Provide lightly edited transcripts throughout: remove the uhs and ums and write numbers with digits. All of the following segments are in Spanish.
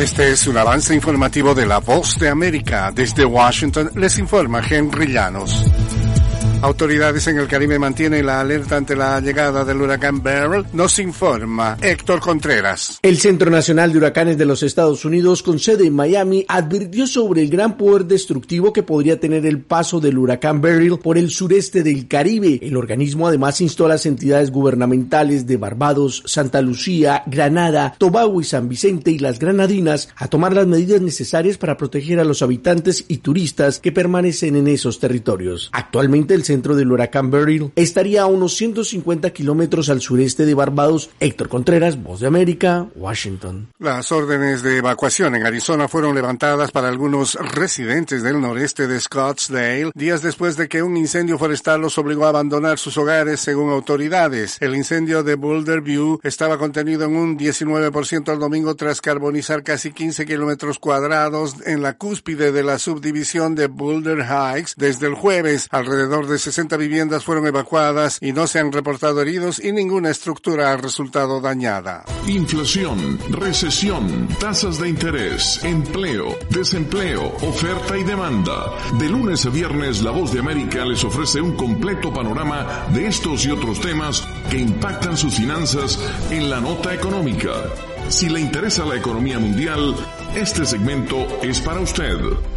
Este es un avance informativo de La Voz de América. Desde Washington les informa Henry Llanos. Autoridades en el Caribe mantienen la alerta ante la llegada del huracán Beryl, nos informa Héctor Contreras. El Centro Nacional de Huracanes de los Estados Unidos, con sede en Miami, advirtió sobre el gran poder destructivo que podría tener el paso del huracán Beryl por el sureste del Caribe. El organismo además instó a las entidades gubernamentales de Barbados, Santa Lucía, Granada, Tobago y San Vicente y las Granadinas a tomar las medidas necesarias para proteger a los habitantes y turistas que permanecen en esos territorios. Actualmente el centro del huracán Beryl estaría a unos 150 kilómetros al sureste de Barbados. Héctor Contreras, Voz de América, Washington. Las órdenes de evacuación en Arizona fueron levantadas para algunos residentes del noreste de Scottsdale, días después de que un incendio forestal los obligó a abandonar sus hogares, según autoridades. El incendio de Boulder View estaba contenido en un 19% el domingo tras carbonizar casi 15 kilómetros cuadrados en la cúspide de la subdivisión de Boulder Heights. Desde el jueves, alrededor de 60 viviendas fueron evacuadas y no se han reportado heridos y ninguna estructura ha resultado dañada. Inflación, recesión, tasas de interés, empleo, desempleo, oferta y demanda. De lunes a viernes, La Voz de América les ofrece un completo panorama de estos y otros temas que impactan sus finanzas en la nota económica. Si le interesa la economía mundial, este segmento es para usted.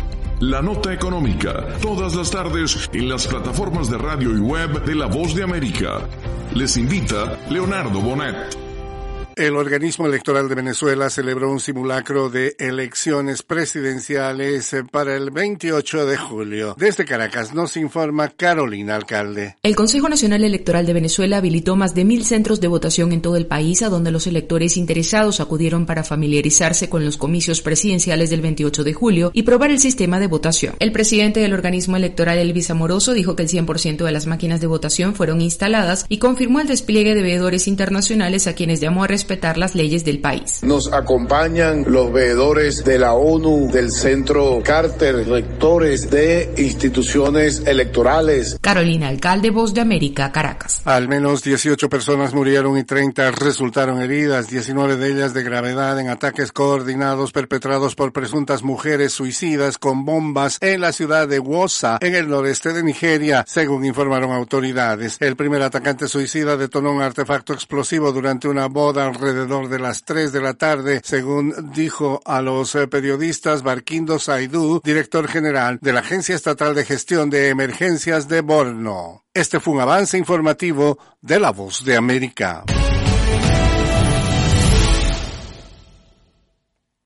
La Nota Económica, todas las tardes en las plataformas de radio y web de La Voz de América. Les invita Leonardo Bonet. El organismo electoral de Venezuela celebró un simulacro de elecciones presidenciales para el 28 de julio. Desde Caracas nos informa Carolina Alcalde. El Consejo Nacional Electoral de Venezuela habilitó más de 1.000 centros de votación en todo el país, a donde los electores interesados acudieron para familiarizarse con los comicios presidenciales del 28 de julio y probar el sistema de votación. El presidente del organismo electoral, Elvis Amoroso, dijo que el 100% de las máquinas de votación fueron instaladas y confirmó el despliegue de veedores internacionales a quienes llamó a respetar las leyes del país. Nos acompañan los veedores de la ONU, del Centro Carter, rectores de instituciones electorales. Carolina Alcalde, Voz de América, Caracas. Al menos 18 personas murieron y 30 resultaron heridas, 19 de ellas de gravedad en ataques coordinados perpetrados por presuntas mujeres suicidas con bombas en la ciudad de Wosa, en el noreste de Nigeria, según informaron autoridades. El primer atacante suicida detonó un artefacto explosivo durante una boda alrededor de las 3 de la tarde, según dijo a los periodistas Barquindo Saidú, director general de la Agencia Estatal de Gestión de Emergencias de Borno. Este fue un avance informativo de La Voz de América.